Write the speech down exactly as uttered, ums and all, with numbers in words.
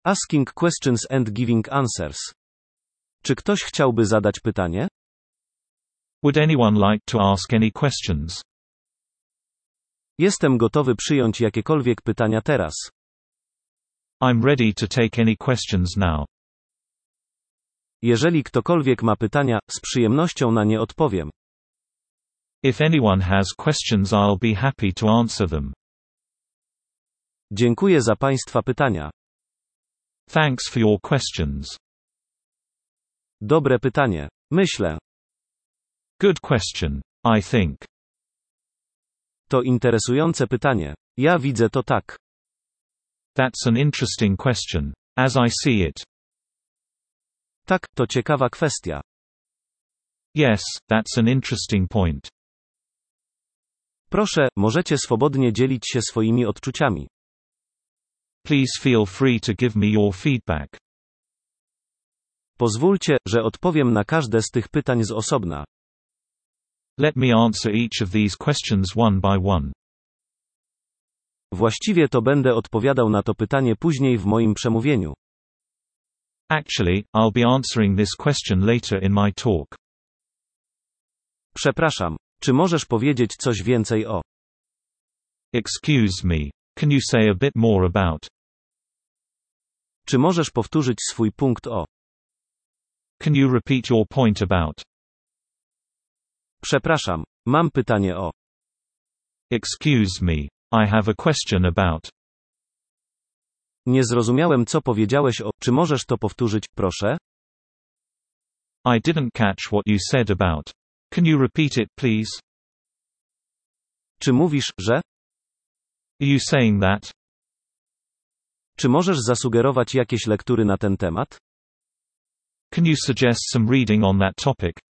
Asking questions and giving answers. Czy ktoś chciałby zadać pytanie? Would anyone like to ask any questions? Jestem gotowy przyjąć jakiekolwiek pytania teraz. I'm ready to take any questions now. Jeżeli ktokolwiek ma pytania, z przyjemnością na nie odpowiem. If anyone has questions, I'll be happy to answer them. Dziękuję za Państwa pytania. Thanks for your questions. Dobre pytanie. Myślę. Good question, I think. To interesujące pytanie. Ja widzę to tak. That's an interesting question. As I see it. Tak, to ciekawa kwestia. Yes, that's an interesting point. Proszę, możecie swobodnie dzielić się swoimi odczuciami. Please feel free to give me your feedback. Pozwólcie, że odpowiem na każde z tych pytań z osobna. Let me answer each of these questions one by one. Właściwie to będę odpowiadał na to pytanie później w moim przemówieniu. Actually, I'll be answering this question later in my talk. Przepraszam. Czy możesz powiedzieć coś więcej o? Excuse me. Can you say a bit more about? Czy możesz powtórzyć swój punkt o? Can you repeat your point about? Przepraszam. Mam pytanie o. Excuse me. I have a question about. Nie zrozumiałem, co powiedziałeś o. Czy możesz to powtórzyć, proszę? I didn't catch what you said about. Can you repeat it, please? Czy mówisz, że? Are you saying that? Czy możesz zasugerować jakieś lektury na ten temat? Can you suggest some reading on that topic?